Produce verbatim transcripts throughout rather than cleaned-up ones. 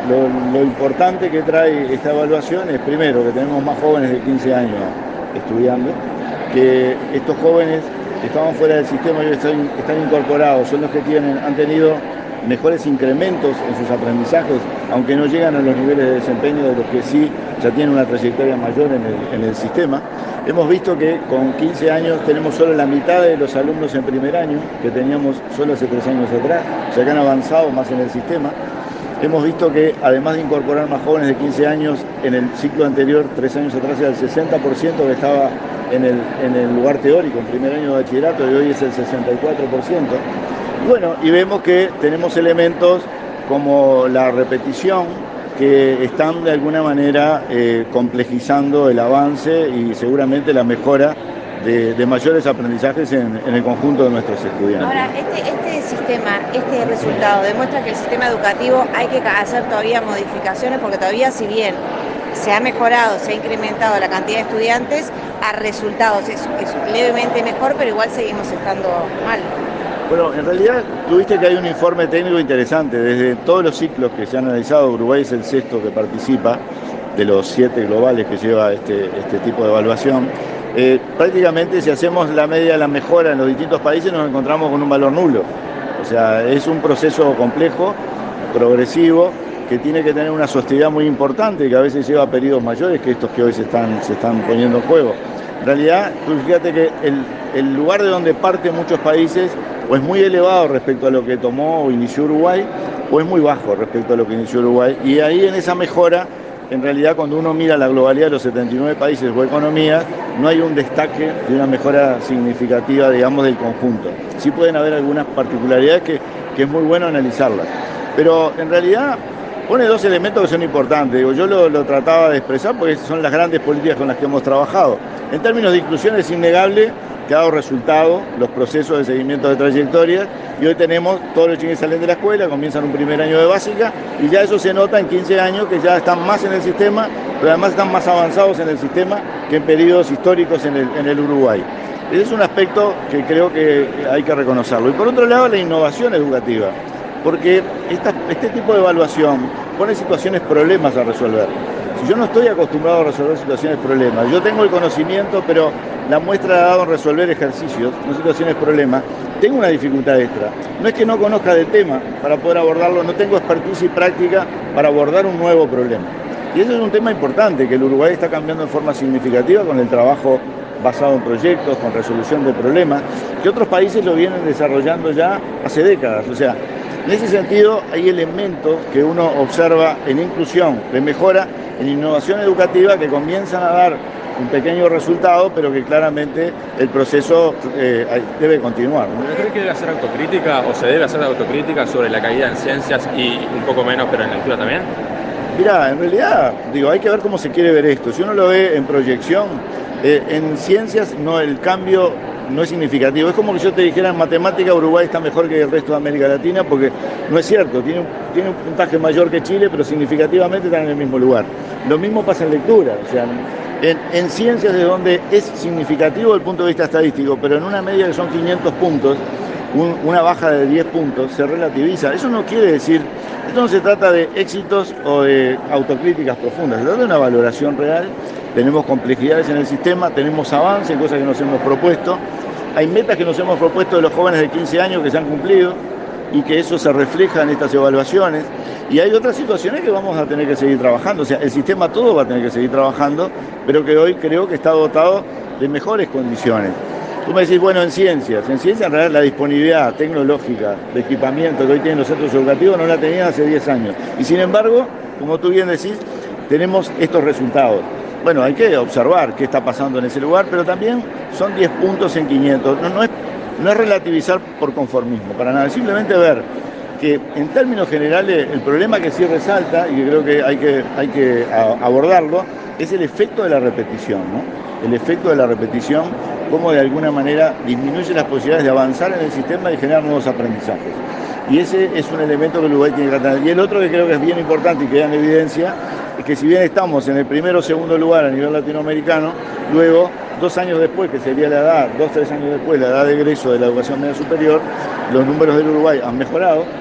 lo, lo importante que trae esta evaluación es, primero, que tenemos más jóvenes de quince años estudiando, que estos jóvenes que estaban fuera del sistema y hoy están, están incorporados, son los que tienen, han tenido mejores incrementos en sus aprendizajes, aunque no llegan a los niveles de desempeño de los que sí ya tienen una trayectoria mayor en el, en el sistema. Hemos visto que con quince años tenemos solo la mitad de los alumnos en primer año que teníamos solo hace tres años atrás, o sea que han avanzado más en el sistema. Hemos visto que además de incorporar más jóvenes de quince años, en el ciclo anterior, tres años atrás, era el sesenta por ciento que estaba en el, en el lugar teórico, en primer año de bachillerato, y hoy es el sesenta y cuatro por ciento. Y bueno, y vemos que tenemos elementos como la repetición, que están de alguna manera eh, complejizando el avance y seguramente la mejora de, de mayores aprendizajes en, en el conjunto de nuestros estudiantes. Ahora, este, este sistema, este resultado demuestra que el sistema educativo hay que hacer todavía modificaciones, porque todavía, si bien se ha mejorado, se ha incrementado la cantidad de estudiantes, a resultados es, es levemente mejor, pero igual seguimos estando mal. Bueno, en realidad tuviste que hay un informe técnico interesante. Desde todos los ciclos que se han analizado, Uruguay es el sexto que participa de los siete globales que lleva este, este tipo de evaluación. Eh, prácticamente, si hacemos la media de la mejora en los distintos países, nos encontramos con un valor nulo. O sea, es un proceso complejo, progresivo, que tiene que tener una sostenibilidad muy importante, que a veces lleva a periodos mayores que estos que hoy se están, se están poniendo en juego. En realidad, tú fíjate que el, el lugar de donde parten muchos países o es muy elevado respecto a lo que tomó o inició Uruguay, o es muy bajo respecto a lo que inició Uruguay. Y ahí en esa mejora, en realidad cuando uno mira la globalidad de los setenta y nueve países o economías, no hay un destaque de una mejora significativa, digamos, del conjunto. Sí pueden haber algunas particularidades que, que es muy bueno analizarlas. Pero en realidad pone dos elementos que son importantes. Digo, yo lo, lo trataba de expresar porque son las grandes políticas con las que hemos trabajado. En términos de inclusión es innegable que ha dado resultado los procesos de seguimiento de trayectorias y hoy tenemos todos los chicos que salen de la escuela, comienzan un primer año de básica y ya eso se nota en quince años que ya están más en el sistema, pero además están más avanzados en el sistema que en periodos históricos en el, en el Uruguay. Ese es un aspecto que creo que hay que reconocerlo. Y por otro lado, la innovación educativa, porque esta, este tipo de evaluación pone situaciones, problemas a resolver. Si yo no estoy acostumbrado a resolver situaciones, problemas, yo tengo el conocimiento, pero la muestra ha dado en resolver ejercicios, no situaciones, problemas, tengo una dificultad extra. No es que no conozca del tema para poder abordarlo, no tengo expertise y práctica para abordar un nuevo problema. Y eso es un tema importante, que el Uruguay está cambiando de forma significativa con el trabajo basado en proyectos, con resolución de problemas, que otros países lo vienen desarrollando ya hace décadas. O sea, en ese sentido hay elementos que uno observa en inclusión, de mejora, en innovación educativa que comienzan a dar un pequeño resultado, pero que claramente el proceso eh, debe continuar, ¿no? ¿Cree que debe hacer autocrítica o se debe hacer autocrítica sobre la caída en ciencias y un poco menos, pero en lectura también? Mirá, en realidad, digo, hay que ver cómo se quiere ver esto. Si uno lo ve en proyección, eh, en ciencias no, el cambio no es significativo. Es como que yo te dijera en matemática Uruguay está mejor que el resto de América Latina, porque no es cierto, tiene, tiene un puntaje mayor que Chile, pero significativamente están en el mismo lugar. Lo mismo pasa en lectura, o sea, en, en ciencias de donde es significativo desde el punto de vista estadístico, pero en una media que son quinientos puntos, un, una baja de diez puntos se relativiza. Eso no quiere decir, esto no se trata de éxitos o de autocríticas profundas, se trata de una valoración real. Tenemos complejidades en el sistema, tenemos avance en cosas que nos hemos propuesto, hay metas que nos hemos propuesto de los jóvenes de quince años que se han cumplido y que eso se refleja en estas evaluaciones, y hay otras situaciones que vamos a tener que seguir trabajando. O sea, el sistema todo va a tener que seguir trabajando, pero que hoy creo que está dotado de mejores condiciones. Tú me decís, bueno, en ciencias, en ciencias en realidad la disponibilidad tecnológica de equipamiento que hoy tienen los centros educativos no la tenían hace diez años, y sin embargo, como tú bien decís, tenemos estos resultados. Bueno, hay que observar qué está pasando en ese lugar, pero también son diez puntos en quinientos. No, no, es, no es relativizar por conformismo, para nada. Es simplemente ver que en términos generales el problema que sí resalta, y que creo que hay que, hay que abordarlo, es el efecto de la repetición, ¿no? El efecto de la repetición, cómo de alguna manera disminuye las posibilidades de avanzar en el sistema y generar nuevos aprendizajes. Y ese es un elemento que el Uruguay tiene que tratar. Y el otro que creo que es bien importante y que da en evidencia es que si bien estamos en el primero o segundo lugar a nivel latinoamericano, luego, dos años después, que sería la edad, dos, tres años después, la edad de egreso de la educación media superior, los números del Uruguay han mejorado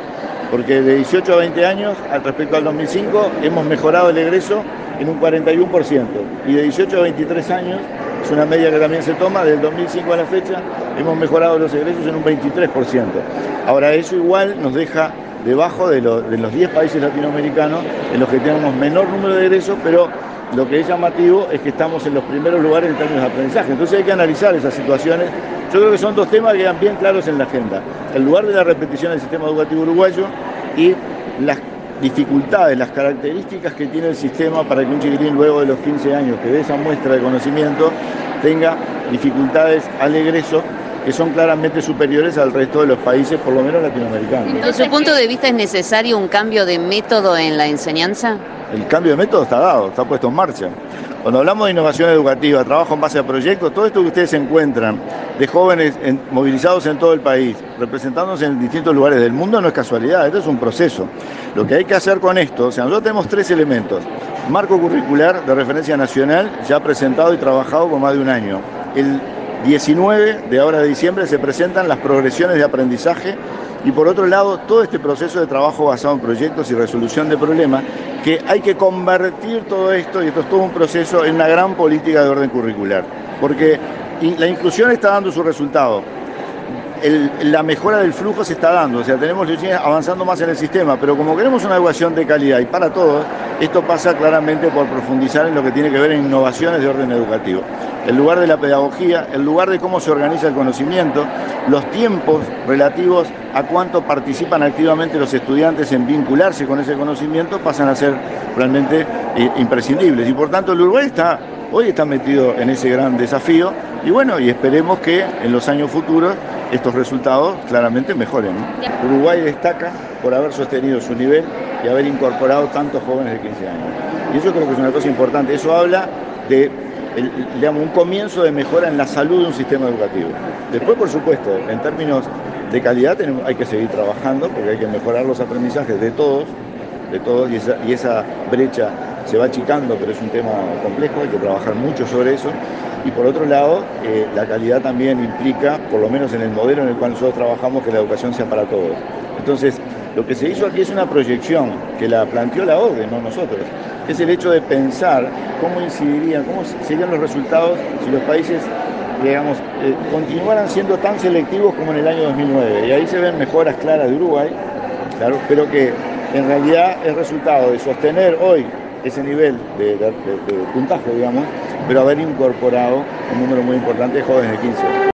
porque de dieciocho a veinte años, al respecto al dos mil cinco, hemos mejorado el egreso en un cuarenta y uno por ciento. Y de dieciocho a veintitrés años, es una media que también se toma, del dos mil cinco a la fecha, hemos mejorado los egresos en un veintitrés por ciento. Ahora, eso igual nos deja debajo de, lo, de los diez países latinoamericanos en los que tenemos menor número de egresos, pero lo que es llamativo es que estamos en los primeros lugares en términos de aprendizaje. Entonces hay que analizar esas situaciones. Yo creo que son dos temas que quedan bien claros en la agenda. El lugar de la repetición del sistema educativo uruguayo y las dificultades, las características que tiene el sistema para que un chiquitín luego de los quince años que dé esa muestra de conocimiento tenga dificultades al egreso que son claramente superiores al resto de los países, por lo menos latinoamericanos. ¿Desde su punto de vista es necesario un cambio de método en la enseñanza? El cambio de método está dado, está puesto en marcha. Cuando hablamos de innovación educativa, trabajo en base a proyectos, todo esto que ustedes encuentran de jóvenes en, movilizados en todo el país, representándose en distintos lugares del mundo, no es casualidad, esto es un proceso. Lo que hay que hacer con esto, o sea, nosotros tenemos tres elementos. Marco curricular de referencia nacional, ya presentado y trabajado por más de un año. El diecinueve de ahora de diciembre se presentan las progresiones de aprendizaje y por otro lado todo este proceso de trabajo basado en proyectos y resolución de problemas que hay que convertir todo esto, y esto es todo un proceso, en una gran política de orden curricular, porque la inclusión está dando su resultado. El, la mejora del flujo se está dando, o sea, tenemos avanzando más en el sistema, pero como queremos una educación de calidad y para todos, esto pasa claramente por profundizar en lo que tiene que ver en innovaciones de orden educativo. El lugar de la pedagogía, el lugar de cómo se organiza el conocimiento, los tiempos relativos a cuánto participan activamente los estudiantes en vincularse con ese conocimiento pasan a ser realmente eh, imprescindibles. Y por tanto el Uruguay está, hoy está metido en ese gran desafío y bueno, y esperemos que en los años futuros estos resultados claramente mejoren, ¿no? Uruguay destaca por haber sostenido su nivel y haber incorporado tantos jóvenes de quince años. Y eso creo que es una cosa importante. Eso habla de el, digamos, un comienzo de mejora en la salud de un sistema educativo. Después, por supuesto, en términos de calidad tenemos, hay que seguir trabajando porque hay que mejorar los aprendizajes de todos, de todos y esa, y esa brecha se va achicando, pero es un tema complejo, hay que trabajar mucho sobre eso. Y por otro lado, eh, la calidad también implica, por lo menos en el modelo en el cual nosotros trabajamos, que la educación sea para todos. Entonces, lo que se hizo aquí es una proyección que la planteó la O C D E, no nosotros. Es el hecho de pensar cómo incidirían, cómo serían los resultados si los países, digamos, eh, continuaran siendo tan selectivos como en el año dos mil nueve. Y ahí se ven mejoras claras de Uruguay, claro, pero que en realidad es resultado de sostener hoy ese nivel de, de, de, de puntaje, digamos, pero haber incorporado un número muy importante de jóvenes de quince.